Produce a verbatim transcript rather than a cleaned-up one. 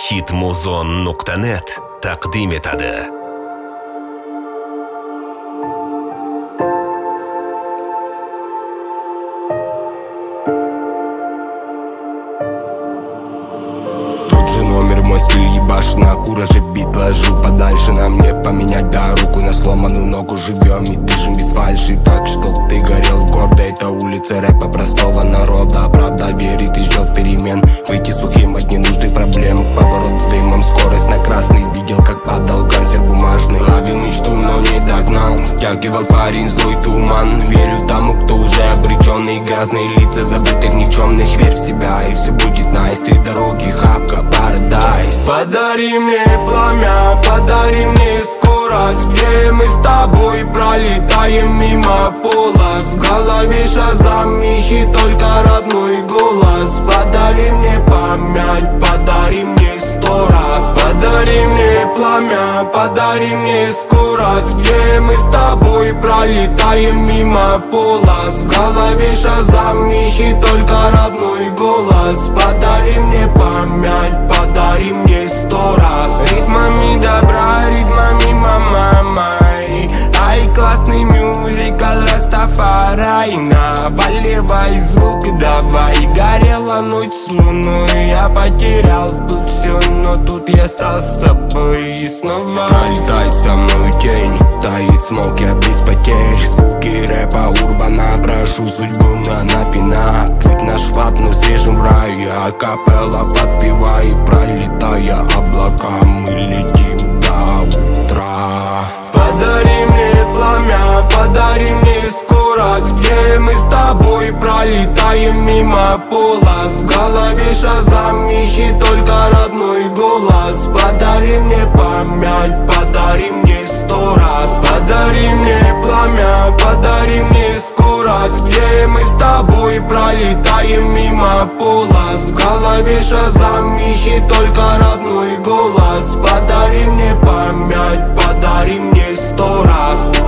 hitmuzon nuqta net taqdim etadi. Мой стиль ебашь на кураже, бит ложу подальше. На мне поменять, да, руку на сломанную ногу. Живем и дышим без фальши, так, чтоб ты горел гордо. Это улица рэпа простого народа. Правда верит и ждет перемен. Выйти сухим от ненужных проблем. Поворот с дымом, скорость на красный. Видел, как падал гангстер бумажный. Ловил мечту, но не догнал. Втягивал парень злой туман. Верю тому, кто уже обреченный. Грязные лица забытых никчемных. Верь в себя, и все будет найс. Три дороги, хапка, парадайз. Подари мне пламя, подари мне скорость, где мы с тобой пролетаем мимо полос. В голове шазам, ищи только родной голос. Подари мне память, подари мне сто раз. Подари мне пламя, подари мне скорость, где мы с тобой пролетаем мимо полос. В голове шазам, ищи только родной голос. Подари мне память, подари мне сто раз. Ритмами добра, ритмами мамамай. Ай, классный мюзикл Растафарай. Наваливай звук, давай. Горела ночь с луной, я потерял тут все, но тут я стал с собой и снова. Пролетай со мной тень, таит смог, я без потерь. Звуки рэпа урбана, прошу судьбу на напинак. Клип наш фат, но срежем в рай. Акапелла подпевай, пролетая облака, мы летим до утра. Подари мне пламя, подари мне скорость, где мы с тобой пролетаем мимо полос. В голове шазам, ищи только родной голос. Подари мне память, подари мне сто раз. Подари мне пламя, подари мне скорость, где мы с тобой пролетаем мимо полос. В голове шазам, ищи только родной голос. Подари мне память, подари мне сто раз.